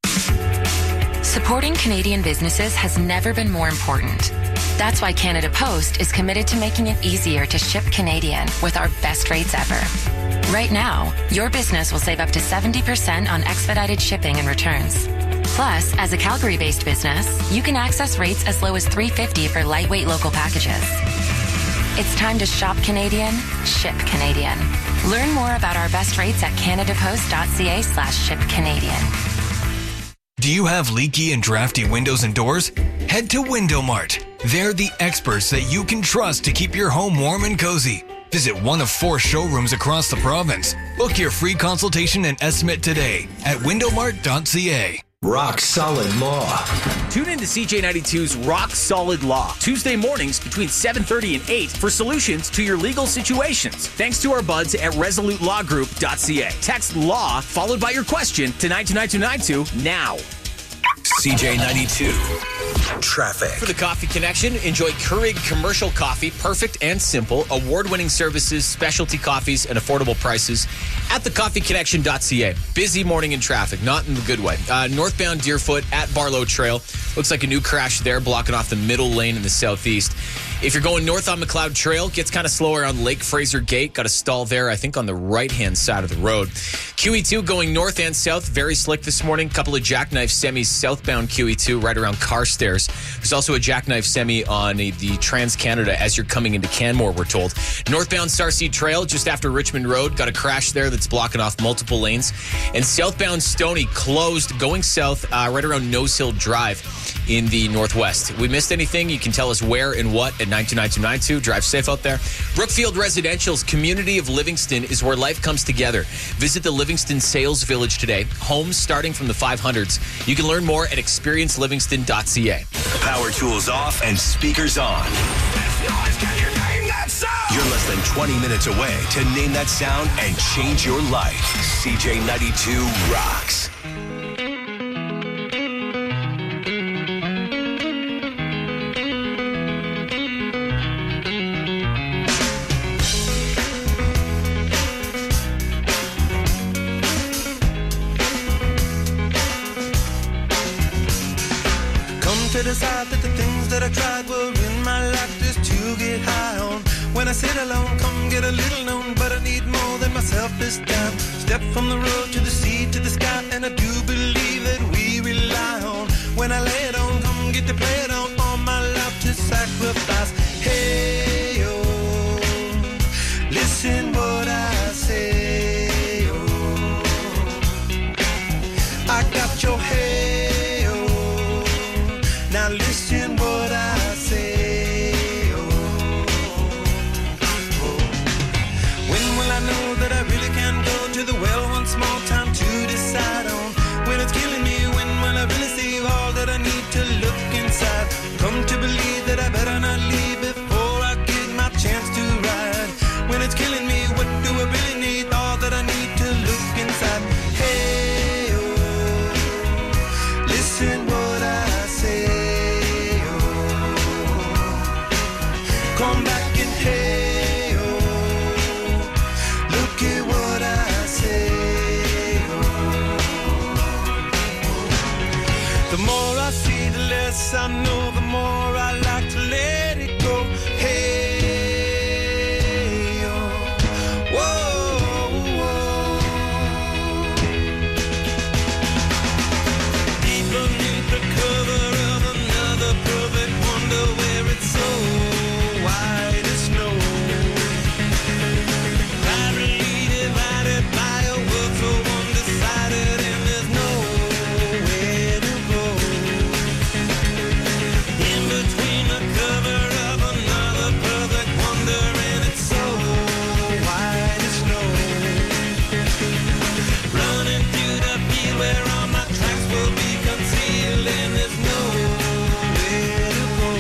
Supporting Canadian businesses has never been more important. That's why Canada Post is committed to making it easier to ship Canadian with our best rates ever. Right now, your business will save up to seventy percent on expedited shipping and returns. Plus, as a Calgary-based business, you can access rates as low as three dollars and fifty cents for lightweight local packages. It's time to shop Canadian, ship Canadian. Learn more about our best rates at canadapost dot c a slash ship Canadian. Do you have leaky and drafty windows and doors? Head to Window Mart. They're the experts that you can trust to keep your home warm and cozy. Visit one of four showrooms across the province. Book your free consultation and estimate today at window mart dot c a. Rock Solid Law. Tune in to C J ninety-two's Rock Solid Law, Tuesday mornings between seven thirty and eight for solutions to your legal situations. Thanks to our buds at resolute law group dot c a. Text LAW followed by your question to nine two nine two nine two now. C J ninety-two. Traffic. For the Coffee Connection, enjoy Keurig commercial coffee, perfect and simple, award-winning services, specialty coffees, and affordable prices at the coffee connection dot c a. Busy morning in traffic, not in the good way. Uh, northbound Deerfoot at Barlow Trail. Looks like a new crash there, blocking off the middle lane in the southeast. If you're going north on McLeod Trail, gets kind of slower on Lake Fraser Gate. Got a stall there, I think, on the right-hand side of the road. Q E two going north and south, very slick this morning. Couple of jackknife semis southbound Q E two right around Carstairs. There's also a jackknife semi on the, the Trans-Canada as you're coming into Canmore, we're told. Northbound Starseed Trail, just after Richmond Road. Got a crash there that's blocking off multiple lanes. And southbound Stoney closed going south uh, right around Nose Hill Drive in the northwest. We missed anything, you can tell us where and what at nine two nine two nine two. Drive safe out there. Brookfield Residential's community of Livingston is where life comes together. Visit the Livingston Sales Village today. Homes starting from the five hundreds. You can learn more at experience livingston dot c a. Power tools off and speakers on. You're less than twenty minutes away to name that sound and change your life. C J ninety-two rocks. To decide that the things that I tried were in my life just to get high on. When I sit alone, come get a little known, but I need more than myself this time. Step from the road to the sea to the sky, and I do believe that we rely on. When I lay it on, come get get to play it on all my life to sacrifice. Hey, oh, listen what I say, oh. I got your hey, oh, now listen what I say, oh, oh. When will I know that I really can go to the well one small time to decide on when it's killing me? When will I really see all that I need to look inside? Come to believe that I better not leave before I get my chance to ride. When it's killing me, what do I really need? All that I need to look inside. Hey, oh, listen what I say, oh. Come back and hey, oh, look at what I say, oh. The more I see, the less I know, the more I like to let it go. Hey, oh, whoa, whoa. Deep beneath the cover of another perfect wonder where it's so white as snow. Privately divided by a world so undecided, and there's nowhere to go. In between the cover of another perfect wonder, and it's so white as snow. Running through the field where all my tracks will be concealed, and there's nowhere to go.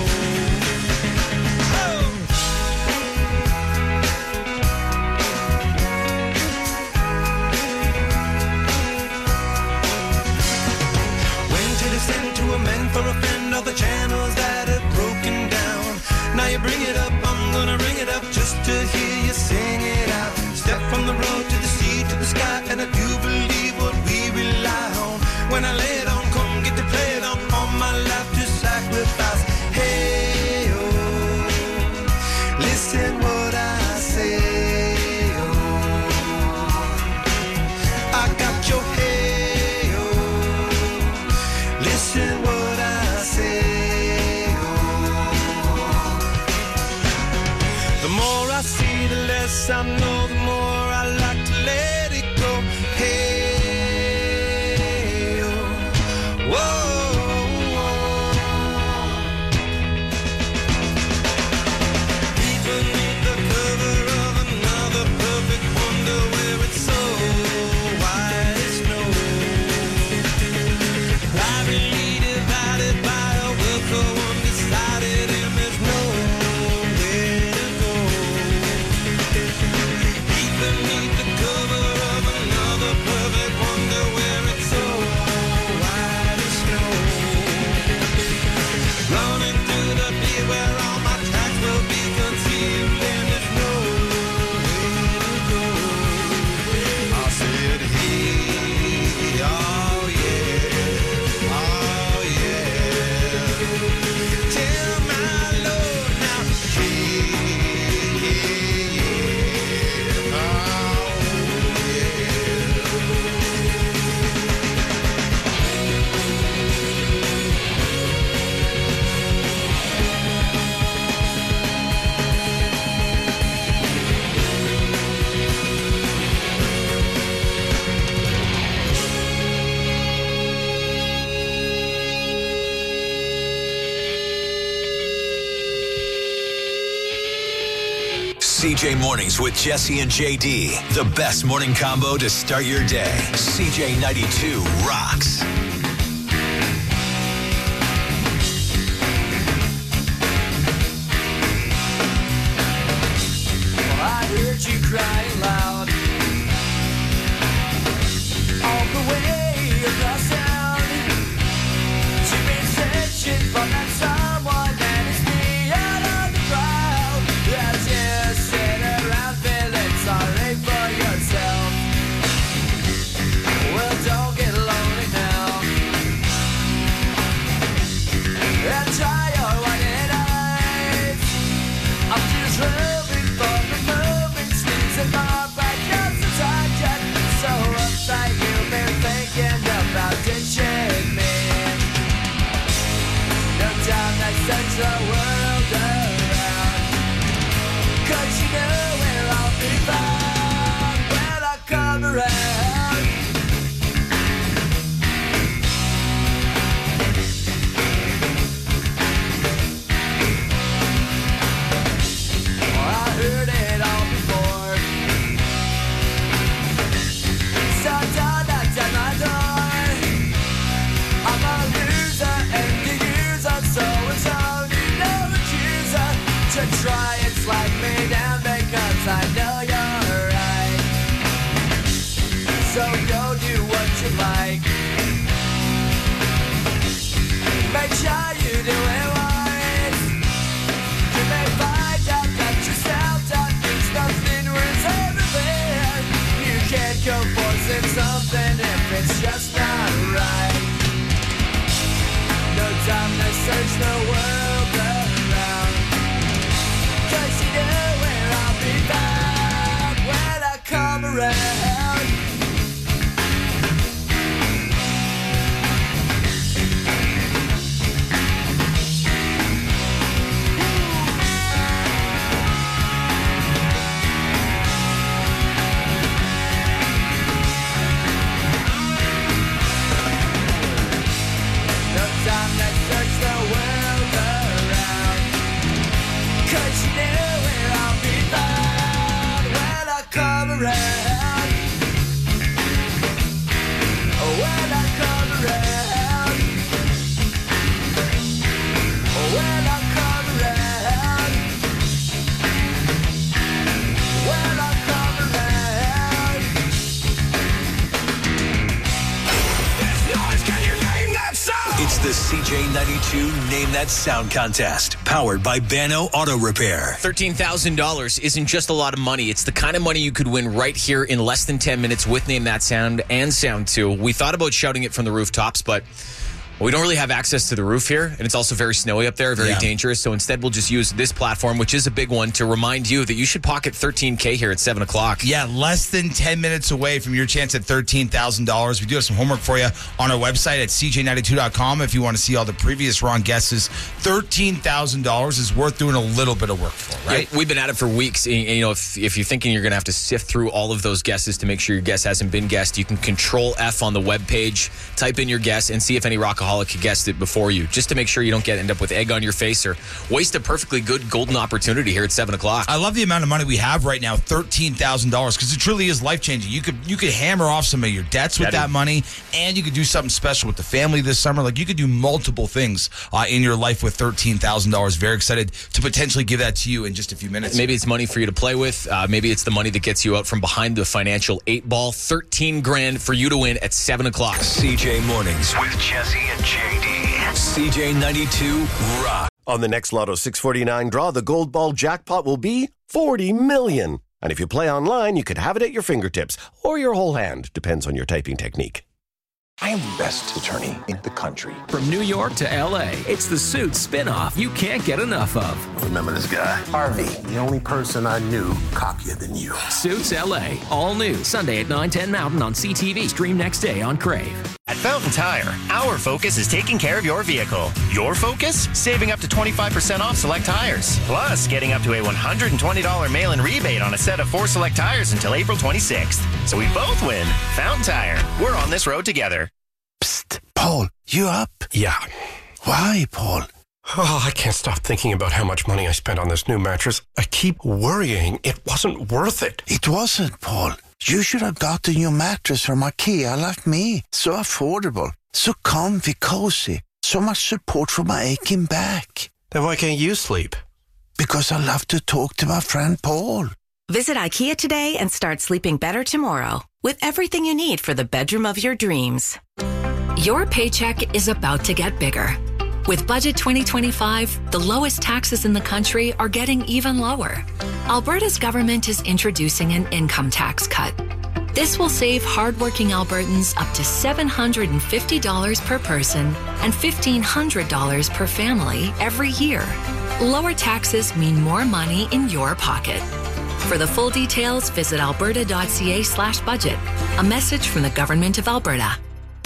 Oh! When to descend to amend for a friend all the channels that have broken down. Now you bring it up, I'm gonna ring it up just to hear you sing it out. Step from the road to the sea to the sky, and I do believe what we rely on. When I lay it on, come get to play it on all my life to sacrifice. Hey, oh, listen what I say, oh. I got your hey, oh, listen what I say, oh. The more I see, the less I know, the more I like to let it go. Hey, oh, whoa, deep beneath the cover of another perfect wonder where it's so white as snow. Privately divided by a world so undecided, and there's nowhere to go. Deep beneath the cover of another perfect wonder where it's so white as snow. Running through the field where all my tracks will be concealed, and there's nowhere to go. I said, hey, oh yeah, oh yeah. Tell my Lord now, hey, yeah, yeah, oh C J Mornings with Jesse and J D. The best morning combo to start your day. C J ninety-two rocks. Well, I heard you crying loud all the way across town. You've been searching for that someone that is beyond all the crowd. As you sit around feeling sorry for yourself. Well, don't get lonely now. And try your white eyes. I'm just hoping for the moment, sneaks in my back. search the world around. Cause you know where I'll be found when I come around. Oh, I heard it all before. So don't knock at my door. I'm a loser and the user, so it's only no accuser to try and slide me down because I know you're right. So go do what you like. Make sure you do it wise. You may find out that yourself that thinks nothing was everywhere. You can't go forcing something if it's just not right. No time to search the world around. Cause you know where I'll be found when I come around. No time to search the world around. Cause you know where I'll be found when I come around. Oh, when I come around. Oh, when I come around. When I come around. This noise, can you name that sound? It's the C J ninety-two Name That Sound contest, powered by Bano Auto Repair. thirteen thousand dollars isn't just a lot of money. It's the kind of money you could win right here in less than ten minutes with Name That Sound and Sound two. We thought about shouting it from the rooftops, but we don't really have access to the roof here, and it's also very snowy up there, very Yeah. dangerous. So instead, we'll just use this platform, which is a big one, to remind you that you should pocket thirteen K here at seven o'clock. Yeah, less than ten minutes away from your chance at thirteen thousand dollars. We do have some homework for you on our website at C J ninety-two dot com if you want to see all the previous wrong guesses. thirteen thousand dollars is worth doing a little bit of work for, right? Yeah, we've been at it for weeks. And, you know, if, if you're thinking you're going to have to sift through all of those guesses to make sure your guess hasn't been guessed, you can control F on the webpage, type in your guess, and see if any rockaholic guessed it before you, just to make sure you don't get end up with egg on your face or waste a perfectly good golden opportunity here at seven o'clock. I love the amount of money we have right now, thirteen thousand dollars, because it truly is life-changing. You could you could hammer off some of your debts with That that is- money, and you could do something special with the family this summer. Like, you could do multiple things uh, in your life with thirteen thousand dollars. Very excited to potentially give that to you in just a few minutes. Maybe it's money for you to play with. Uh, maybe it's the money that gets you out from behind the financial eight ball. thirteen grand for you to win at seven o'clock. C J Mornings with Jesse and J D. C J ninety-two Rock. On the next Lotto six forty-nine draw, the Gold Ball jackpot will be forty million. And if you play online, you could have it at your fingertips or your whole hand. Depends on your typing technique. I am the best attorney in the country. From New York to L A, it's the Suits spinoff you can't get enough of. Remember this guy? Harvey, the only person I knew cockier than you. Suits L A, all new, Sunday at nine ten Mountain on C T V. Stream next day on Crave. At Fountain Tire, our focus is taking care of your vehicle. Your focus? Saving up to twenty-five percent off select tires. Plus, getting up to a one hundred twenty dollars mail-in rebate on a set of four select tires until April twenty-sixth. So we both win. Fountain Tire. We're on this road together. Paul, you up? Yeah. Why, Paul? Oh, I can't stop thinking about how much money I spent on this new mattress. I keep worrying it wasn't worth it. It wasn't, Paul. You should have gotten your mattress from IKEA like me. So affordable, so comfy, cozy, so much support for my aching back. Then why can't you sleep? Because I love to talk to my friend Paul. Visit IKEA today and start sleeping better tomorrow with everything you need for the bedroom of your dreams. Your paycheck is about to get bigger. With Budget twenty twenty-five, the lowest taxes in the country are getting even lower. Alberta's government is introducing an income tax cut. This will save hardworking Albertans up to seven hundred fifty dollars per person and fifteen hundred dollars per family every year. Lower taxes mean more money in your pocket. For the full details, visit alberta.ca slash budget. A message from the Government of Alberta.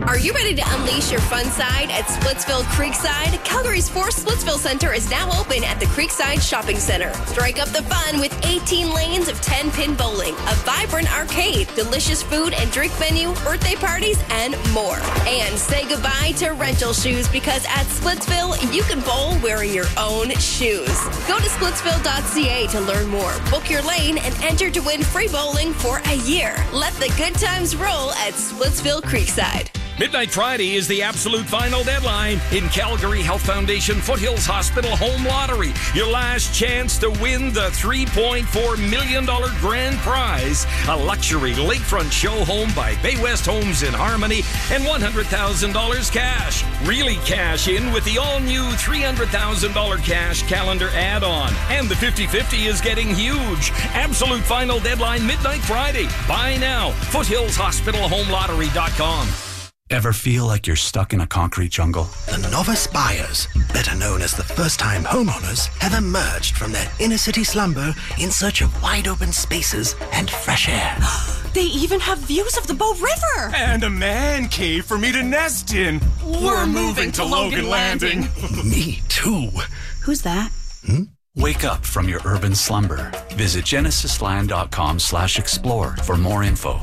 Are you ready to unleash your fun side at Splitsville Creekside? Calgary's fourth Splitsville Center is now open at the Creekside Shopping Center. Strike up the fun with eighteen lanes of ten-pin bowling, a vibrant arcade, delicious food and drink menu, birthday parties, and more. And say goodbye to rental shoes because at Splitsville, you can bowl wearing your own shoes. Go to splitsville dot c a to learn more. Book your lane and enter to win free bowling for a year. Let the good times roll at Splitsville Creekside. Midnight Friday is the absolute final deadline in Calgary Health Foundation Foothills Hospital Home Lottery. Your last chance to win the three point four million dollars grand prize, a luxury lakefront show home by Bay West Homes in Harmony, and one hundred thousand dollars cash. Really cash in with the all-new three hundred thousand dollars cash calendar add-on. And the fifty-fifty is getting huge. Absolute final deadline Midnight Friday. Buy now. foothills hospital home lottery dot com. Ever feel like you're stuck in a concrete jungle? The novice buyers, better known as the first-time homeowners, have emerged from their inner-city slumber in search of wide-open spaces and fresh air. They even have views of the Bow River! And a man cave for me to nest in. We're, We're moving, moving to Logan, Logan Landing. Landing. Me too. Who's that? Hmm? Wake up from your urban slumber. Visit genesisland dot com slash explore for more info.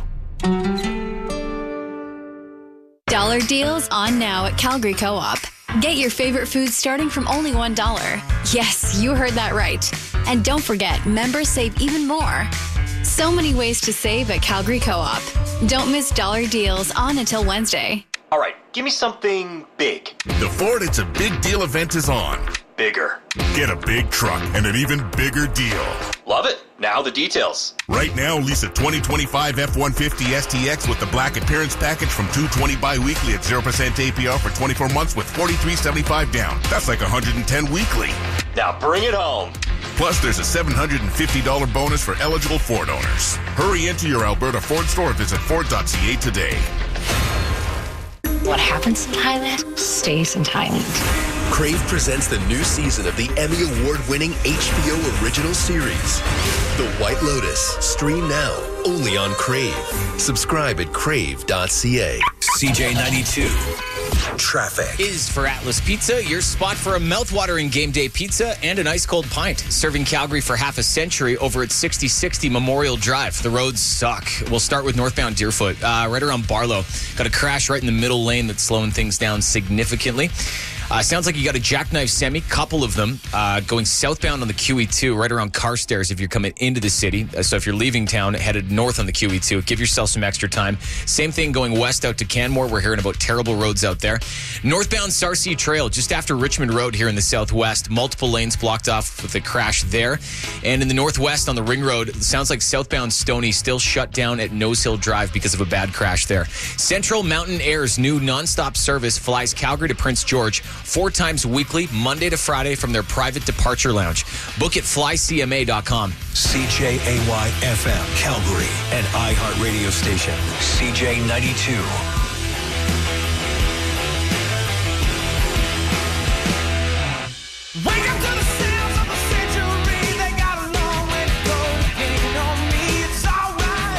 Dollar deals on now at Calgary Co-op. Get your favorite foods starting from only one dollar. Yes, you heard that right. And don't forget, members save even more. So many ways to save at Calgary Co-op. Don't miss dollar deals on until Wednesday. All right, give me something big. The Ford It's a Big Deal event is on. Bigger. Get a big truck and an even bigger deal. Love it. Now the details. Right now, lease a twenty twenty-five F one fifty S T X with the Black Appearance Package from two hundred twenty bi-weekly at zero percent A P R for twenty-four months with forty-three seventy-five down. That's like one hundred ten weekly. Now bring it home. Plus, there's a seven hundred fifty dollars bonus for eligible Ford owners. Hurry into your Alberta Ford store or visit ford dot c a today. What happens in Thailand stays in Thailand. Crave presents the new season of the Emmy Award-winning H B O original series, The White Lotus. Stream now, only on Crave. Subscribe at crave dot c a. C J ninety-two. Traffic is for Atlas Pizza, your spot for a mouthwatering game day pizza and an ice cold pint. Serving Calgary for half a century over at sixty sixty Memorial Drive. The roads suck. We'll start with northbound Deerfoot, uh, right around Barlow. Got a crash right in the middle lane that's slowing things down significantly. Uh, sounds like you got a jackknife semi, couple of them, uh, going southbound on the Q E two, right around Carstairs if you're coming into the city. Uh, so if you're leaving town, headed north on the Q E two, give yourself some extra time. Same thing going west out to Canmore. We're hearing about terrible roads out there. Northbound Sarcee Trail, just after Richmond Road here in the southwest. Multiple lanes blocked off with a crash there. And in the northwest on the Ring Road, it sounds like southbound Stony still shut down at Nose Hill Drive because of a bad crash there. Central Mountain Air's new nonstop service flies Calgary to Prince George four times weekly, Monday to Friday from their private departure lounge. Book at fly c m a dot com. C J A Y F M, Calgary, an iHeart radio station. C J ninety-two. Wake up to the sounds of the century. They got a long way to go. Getting on me, it's alright.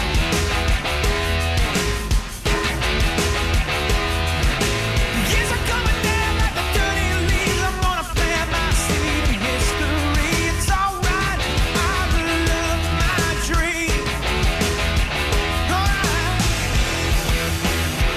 Years are coming down like the dirty leaves. I'm gonna plant my seed in history. It's alright. I love my dream. Alright.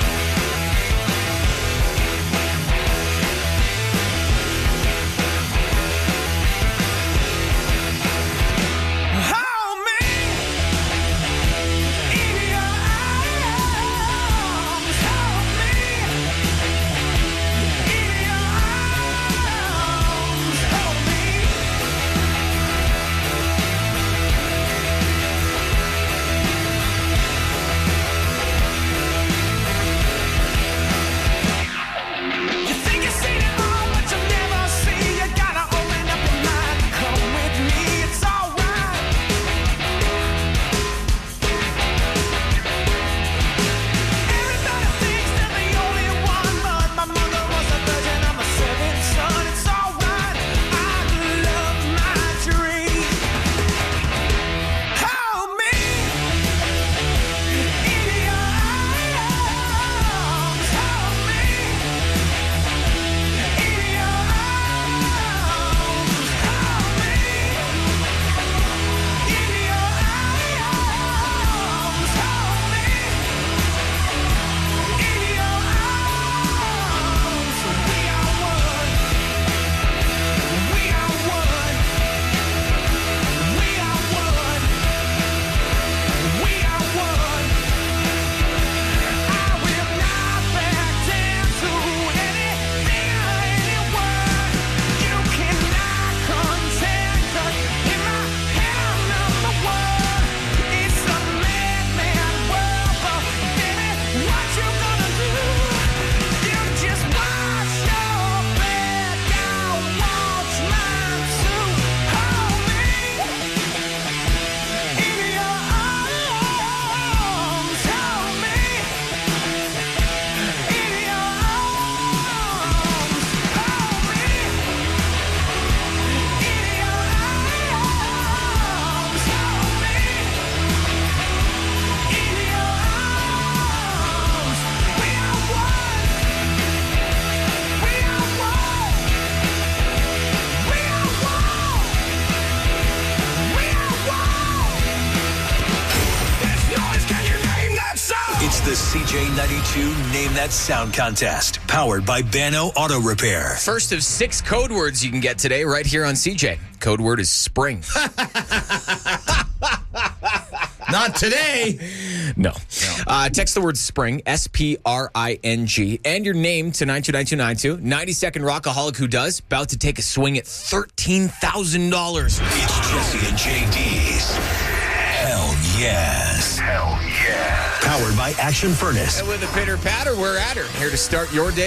It's the C J ninety-two Name That Sound Contest, powered by Bano Auto Repair. First of six code words you can get today right here on C J. Code word is spring. Not today. No. no. Uh, text the word spring, S P R I N G, and your name to nine two nine two nine two. ninety-second Rockaholic Who Does, about to take a swing at thirteen thousand dollars. It's Jesse and J D's Hell Yes. Hell yeah. Powered by Action Furnace. And with a pitter patter, we're at her. Here to start your day.